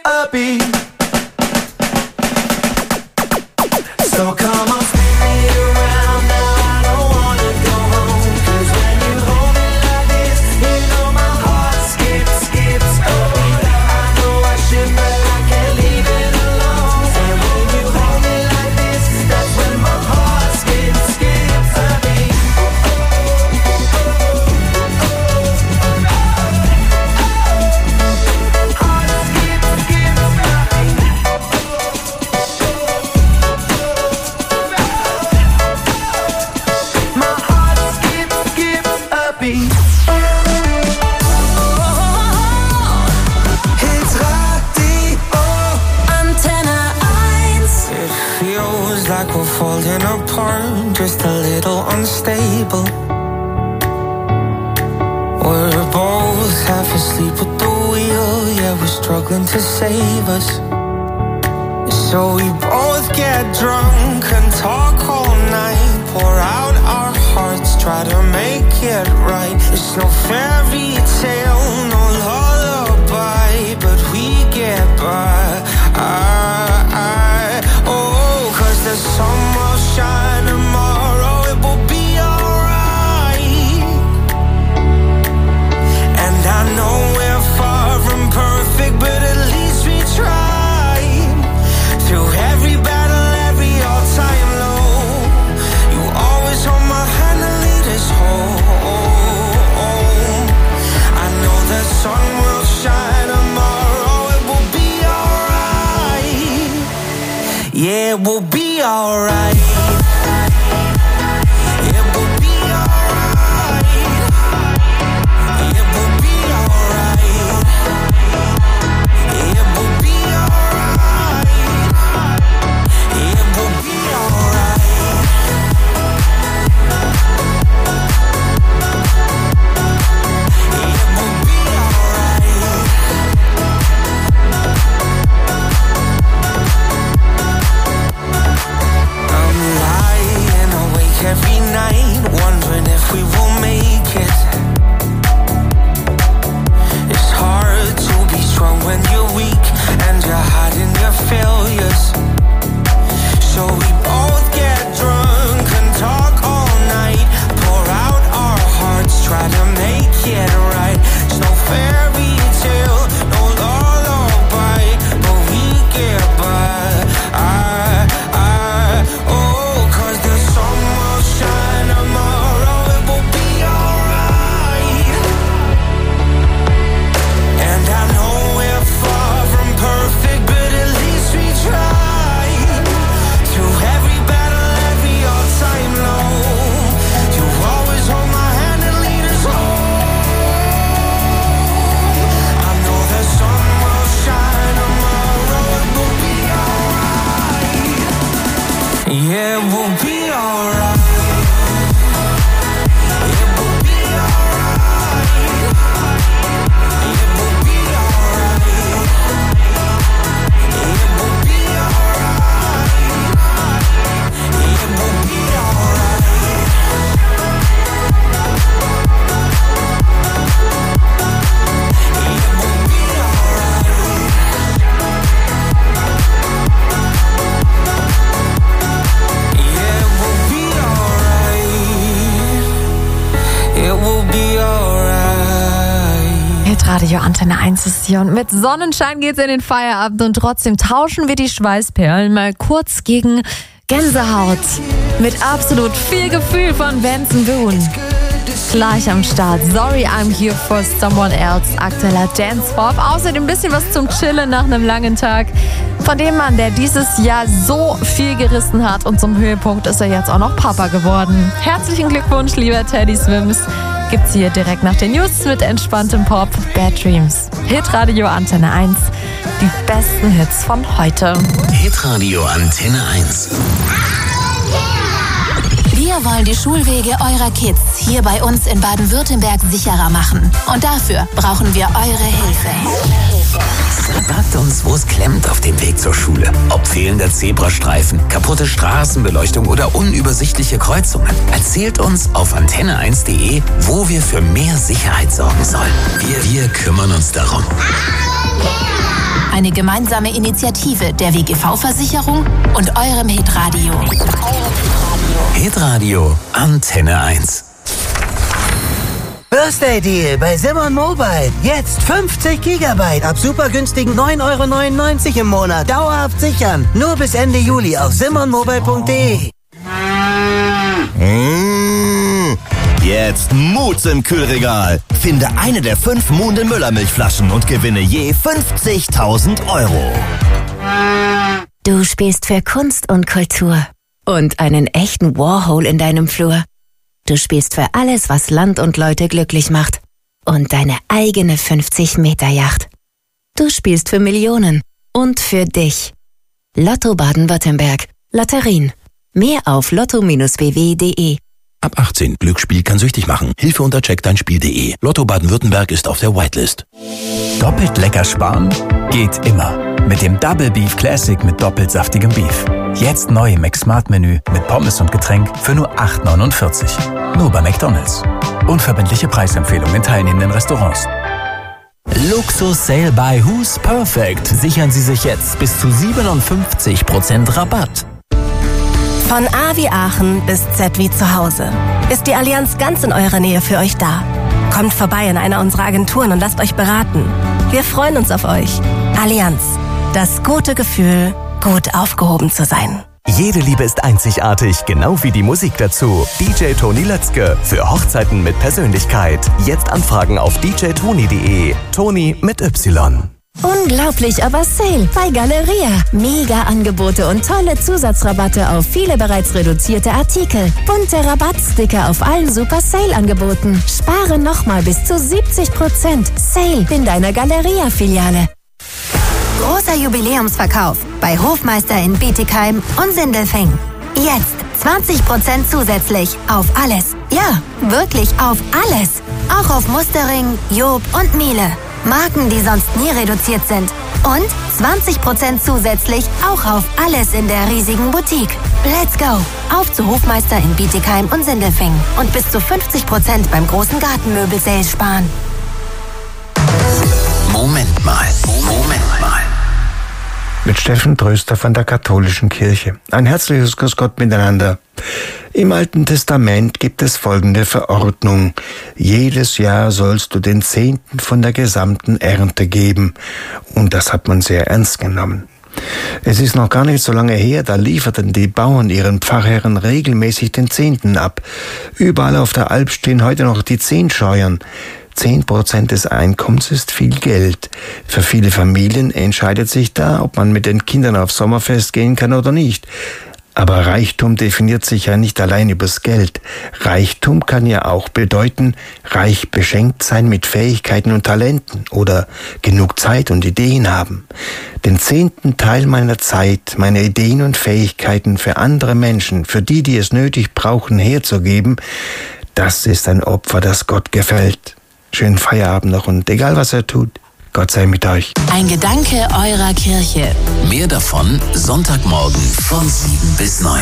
a beat. So come on, spin me around now. I don't wanna go home. 'Cause when you hold me like this, you know my heart skips a beat. I know I should, but I can't leave it alone. And when you hold me like this, that's when my heart skips a beat. Falling apart, just a little unstable. We're both half asleep at the wheel, yeah, we're struggling to save us. So we both get drunk and talk all night, pour out our hearts, try to make it right. It's no fairy tale, no lullaby, but we get by. The sun will shine tomorrow, it will be alright. And I know we're far from perfect, but at least we tried. Through every battle, every all-time low, you always hold my hand and lead us home. I know the sun will shine tomorrow, it will be alright. Yeah, it will be alright. It will be alright. It will be alright. It will be alright. It will be alright. It will be alright. Every night, wondering if we will make it. It's hard to be strong when you're weak and you're hiding your failures. So we both get drunk and talk all night, pour out our hearts, try to make it right. It's no fairy tale, no lullaby, but we get by. Yeah, we'll be alright. It will be alright. It will be alright. It will be alright. It will be alright. It will be alright. Hitradio Antenne 1 ist hier und mit Sonnenschein geht's in den Feierabend und trotzdem tauschen wir die Schweißperlen mal kurz gegen Gänsehaut. Mit absolut viel Gefühl von Benson Boone. Gleich am Start. Sorry, I'm here for someone else. Aktueller Dance-Pop. Außerdem ein bisschen was zum Chillen nach einem langen Tag. Von dem Mann, der dieses Jahr so viel gerissen hat und zum Höhepunkt ist er jetzt auch noch Papa geworden. Herzlichen Glückwunsch, lieber Teddy Swims. Gibt's hier direkt nach den News mit entspanntem Pop. Bad Dreams. Hitradio Antenne 1. Die besten Hits von heute. Hitradio Antenne 1. Wir wollen die Schulwege eurer Kids hier bei uns in Baden-Württemberg sicherer machen. Und dafür brauchen wir eure Hilfe. Sagt uns, wo es klemmt auf dem Weg zur Schule. Ob fehlender Zebrastreifen, kaputte Straßenbeleuchtung oder unübersichtliche Kreuzungen. Erzählt uns auf antenne1.de, wo wir für mehr Sicherheit sorgen sollen. Wir kümmern uns darum. Eine gemeinsame Initiative der WGV-Versicherung und eurem Hitradio. Hitradio Antenne 1. Birthday Deal bei Simon Mobile. Jetzt 50 Gigabyte ab super günstigen 9,99 € im Monat. Dauerhaft sichern. Nur bis Ende Juli auf simonmobile.de. Jetzt Moods im Kühlregal. Finde eine der 5 Munde Müller Milchflaschen und gewinne je 50.000 €. Du spielst für Kunst und Kultur und einen echten Warhol in deinem Flur. Du spielst für alles, was Land und Leute glücklich macht und deine eigene 50-Meter-Yacht. Du spielst für Millionen und für dich. Lotto Baden-Württemberg. Lotterien. Mehr auf lotto-bw.de. Ab 18. Glücksspiel kann süchtig machen. Hilfe unter checkdeinspiel.de. Lotto Baden-Württemberg ist auf der Whitelist. Doppelt lecker sparen? Geht immer. Mit dem Double Beef Classic mit doppelt saftigem Beef. Jetzt neu im McSmart-Menü mit Pommes und Getränk für nur 8,49 €. Nur bei McDonald's. Unverbindliche Preisempfehlung in teilnehmenden Restaurants. Luxus Sale by Who's Perfect. Sichern Sie sich jetzt bis zu 57% Rabatt. Von A wie Aachen bis Z wie zu Hause ist die Allianz ganz in eurer Nähe für euch da. Kommt vorbei in einer unserer Agenturen und lasst euch beraten. Wir freuen uns auf euch. Allianz. Das gute Gefühl, gut aufgehoben zu sein. Jede Liebe ist einzigartig, genau wie die Musik dazu. DJ Toni Lötzke für Hochzeiten mit Persönlichkeit. Jetzt anfragen auf djtoni.de. Toni mit Y. Unglaublich, aber Sale bei Galeria. Mega Angebote und tolle Zusatzrabatte auf viele bereits reduzierte Artikel. Bunte Rabattsticker auf allen Super Sale-Angeboten. Spare nochmal bis zu 70%. Sale in deiner Galeria-Filiale. Großer Jubiläumsverkauf bei Hofmeister in Bietigheim und Sindelfingen. Jetzt 20% zusätzlich auf alles. Ja, wirklich auf alles. Auch auf Mustering, Job und Miele. Marken, die sonst nie reduziert sind. Und 20% zusätzlich auch auf alles in der riesigen Boutique. Let's go! Auf zu Hofmeister in Bietigheim und Sindelfingen. Und bis zu 50% beim großen Gartenmöbel-Sale sparen. Moment mal. Mit Steffen Tröster von der Katholischen Kirche. Ein herzliches Grüß Gott miteinander. Im Alten Testament gibt es folgende Verordnung. Jedes Jahr sollst du den 10. von der gesamten Ernte geben. Und das hat man sehr ernst genommen. Es ist noch gar nicht so lange her, da lieferten die Bauern ihren Pfarrherren regelmäßig den 10. ab. Überall auf der Alp stehen heute noch die 10-Scheuern. 10% des Einkommens ist viel Geld. Für viele Familien entscheidet sich da, ob man mit den Kindern aufs Sommerfest gehen kann oder nicht. Aber Reichtum definiert sich ja nicht allein übers Geld. Reichtum kann ja auch bedeuten, reich beschenkt sein mit Fähigkeiten und Talenten oder genug Zeit und Ideen haben. Den 10. Teil meiner Zeit, meiner Ideen und Fähigkeiten für andere Menschen, für die es nötig brauchen, herzugeben, das ist ein Opfer, das Gott gefällt. Schönen Feierabend noch und egal was er tut, Gott sei mit euch. Ein Gedanke eurer Kirche. Mehr davon Sonntagmorgen von 7 bis 9.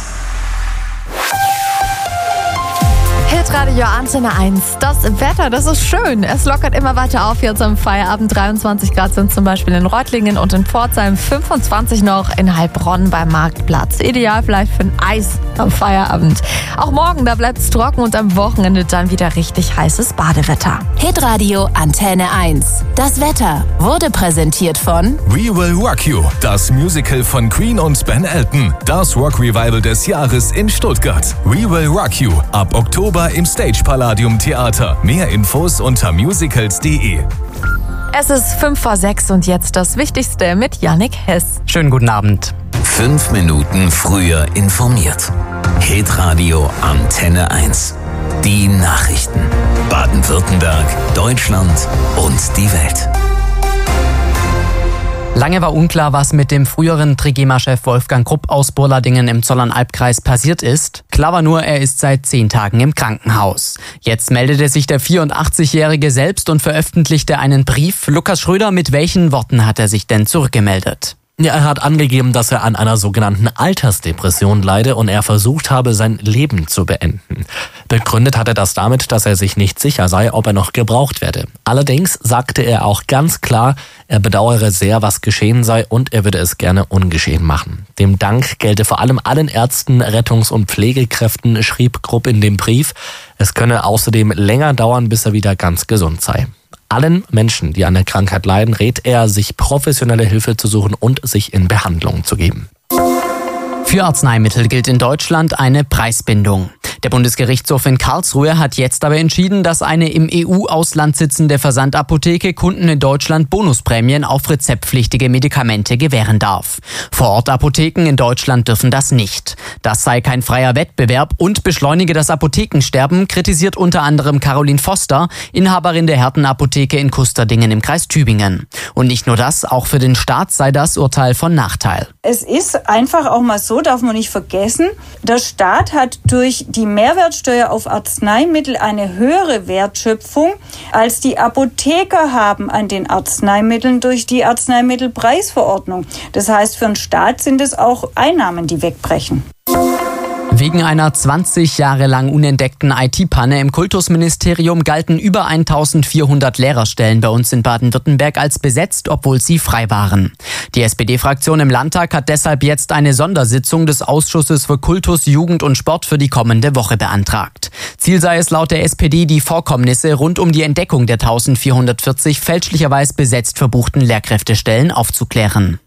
Hitradio Antenne 1. Das Wetter, das ist schön. Es lockert immer weiter auf jetzt am Feierabend. 23 Grad sind zum Beispiel in Reutlingen und in Pforzheim, 25 noch in Heilbronn beim Marktplatz. Ideal vielleicht für ein Eis am Feierabend. Auch morgen, da bleibt es trocken und am Wochenende dann wieder richtig heißes Badewetter. Hitradio Antenne 1. Das Wetter wurde präsentiert von We Will Rock You, das Musical von Queen und Ben Elton. Das Rock Revival des Jahres in Stuttgart. We Will Rock You, ab Oktober im Stage Palladium Theater. Mehr Infos unter musicals.de. Es ist 5:06 und jetzt das Wichtigste mit Yannick Hess. Schönen guten Abend. 5 Minuten früher informiert. Hitradio Antenne 1. Die Nachrichten. Baden-Württemberg, Deutschland und die Welt. Lange war unklar, was mit dem früheren Trigema-Chef Wolfgang Krupp aus Burladingen im Zollernalbkreis passiert ist. Klar war nur, er ist seit 10 Tagen im Krankenhaus. Jetzt meldete sich der 84-Jährige selbst und veröffentlichte einen Brief. Lukas Schröder, mit welchen Worten hat er sich denn zurückgemeldet? Ja, er hat angegeben, dass er an einer sogenannten Altersdepression leide und er versucht habe, sein Leben zu beenden. Begründet hat er das damit, dass er sich nicht sicher sei, ob er noch gebraucht werde. Allerdings sagte er auch ganz klar, er bedauere sehr, was geschehen sei und er würde es gerne ungeschehen machen. Dem Dank gelte vor allem allen Ärzten, Rettungs- und Pflegekräften, schrieb Krupp in dem Brief. Es könne außerdem länger dauern, bis er wieder ganz gesund sei. Allen Menschen, die an der Krankheit leiden, rät er, sich professionelle Hilfe zu suchen und sich in Behandlung zu geben. Für Arzneimittel gilt in Deutschland eine Preisbindung. Der Bundesgerichtshof in Karlsruhe hat jetzt aber entschieden, dass eine im EU-Ausland sitzende Versandapotheke Kunden in Deutschland Bonusprämien auf rezeptpflichtige Medikamente gewähren darf. Vorortapotheken in Deutschland dürfen das nicht. Das sei kein freier Wettbewerb und beschleunige das Apothekensterben, kritisiert unter anderem Caroline Foster, Inhaberin der Herten-Apotheke in Kusterdingen im Kreis Tübingen. Und nicht nur das, auch für den Staat sei das Urteil von Nachteil. Es ist einfach auch mal so, darf man nicht vergessen, der Staat hat durch die Mehrwertsteuer auf Arzneimittel eine höhere Wertschöpfung, als die Apotheker haben an den Arzneimitteln durch die Arzneimittelpreisverordnung. Das heißt, für den Staat sind es auch Einnahmen, die wegbrechen. Wegen einer 20 Jahre lang unentdeckten IT-Panne im Kultusministerium galten über 1400 Lehrerstellen bei uns in Baden-Württemberg als besetzt, obwohl sie frei waren. Die SPD-Fraktion im Landtag hat deshalb jetzt eine Sondersitzung des Ausschusses für Kultus, Jugend und Sport für die kommende Woche beantragt. Ziel sei es laut der SPD, die Vorkommnisse rund um die Entdeckung der 1440 fälschlicherweise besetzt verbuchten Lehrkräftestellen aufzuklären.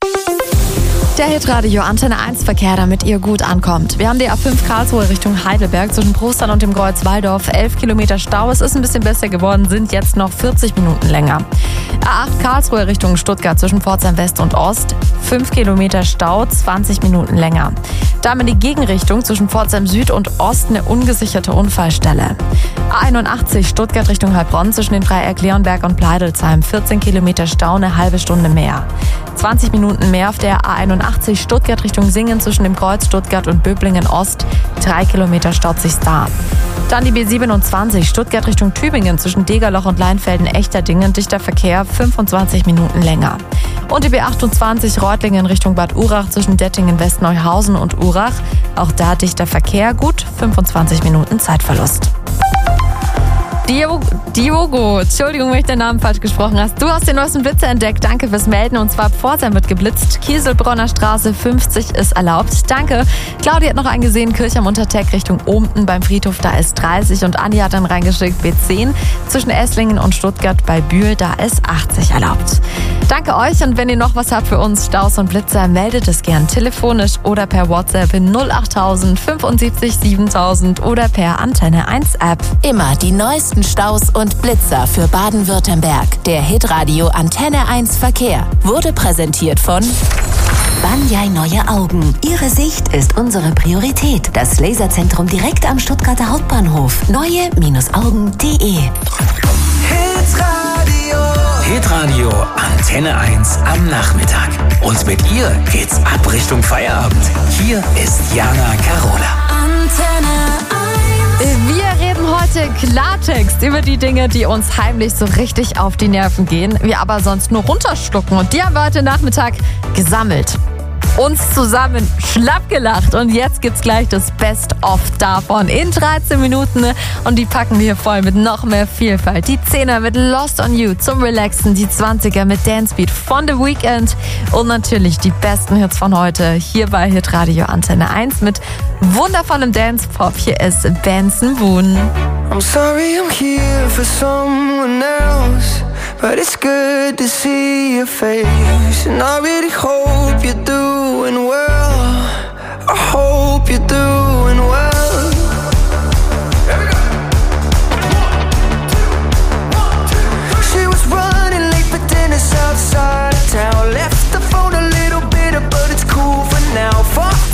Der Hitradio Antenne 1 Verkehr, damit ihr gut ankommt. Wir haben die A5 Karlsruhe Richtung Heidelberg zwischen Prostern und dem Kreuz Walldorf. 11 Kilometer Stau. Es ist ein bisschen besser geworden, sind jetzt noch 40 Minuten länger. A8 Karlsruhe Richtung Stuttgart zwischen Pforzheim West und Ost. 5 Kilometer Stau, 20 Minuten länger. Damit die Gegenrichtung zwischen Pforzheim Süd und Ost eine ungesicherte Unfallstelle. A81 Stuttgart Richtung Heilbronn zwischen den Dreieck Leonberg und Pleidelsheim. 14 Kilometer Stau, eine halbe Stunde mehr. 20 Minuten mehr auf der A81 Stuttgart Richtung Singen zwischen dem Kreuz Stuttgart und Böblingen Ost. 3 Kilometer staut sich da. Dann die B27 Stuttgart Richtung Tübingen zwischen Degerloch und Leinfelden-Echterdingen. Dichter Verkehr, 25 Minuten länger. Und die B28 Reutlingen Richtung Bad Urach zwischen Dettingen, Westneuhausen und Urach. Auch da dichter Verkehr, gut 25 Minuten Zeitverlust. Diogo, Entschuldigung, wenn ich den Namen falsch gesprochen hast. Du hast den neuesten Blitzer entdeckt. Danke fürs Melden. Und zwar Pforzheim wird geblitzt. Kieselbronner Straße 50 ist erlaubt. Danke. Claudia hat noch einen gesehen. Kirch am Unterteck Richtung Ohnten beim Friedhof. Da ist 30. Und Andi hat dann reingeschickt B10 zwischen Esslingen und Stuttgart bei Bühl. Da ist 80 erlaubt. Danke euch. Und wenn ihr noch was habt für uns, Staus und Blitzer, meldet es gern telefonisch oder per WhatsApp in 08000 75 7000 oder per Antenne 1 App. Immer die neuesten Staus und Blitzer für Baden-Württemberg. Der Hitradio Antenne 1 Verkehr wurde präsentiert von Banyai Neue Augen. Ihre Sicht ist unsere Priorität. Das Laserzentrum direkt am Stuttgarter Hauptbahnhof. Neue-Augen.de. Hitradio Antenne 1 am Nachmittag. Und mit ihr geht's ab Richtung Feierabend. Hier ist Jana Carola. Antenne 1. Wir reden heute Klartext über die Dinge, die uns heimlich so richtig auf die Nerven gehen, wir aber sonst nur runterschlucken. Und die haben wir heute Nachmittag gesammelt. Uns zusammen schlapp gelacht und jetzt gibt's gleich das Best-of davon in 13 Minuten und die packen wir hier voll mit noch mehr Vielfalt. Die 10er mit Lost on You zum Relaxen, die 20er mit Dance Beat von The Weeknd und natürlich die besten Hits von heute hier bei Hitradio Antenne 1 mit wundervollem Dance-Pop. Hier ist Benson Boone. I'm sorry I'm here for someone else, but it's good to see your face. And I really hope you're doing well. I hope you're doing well.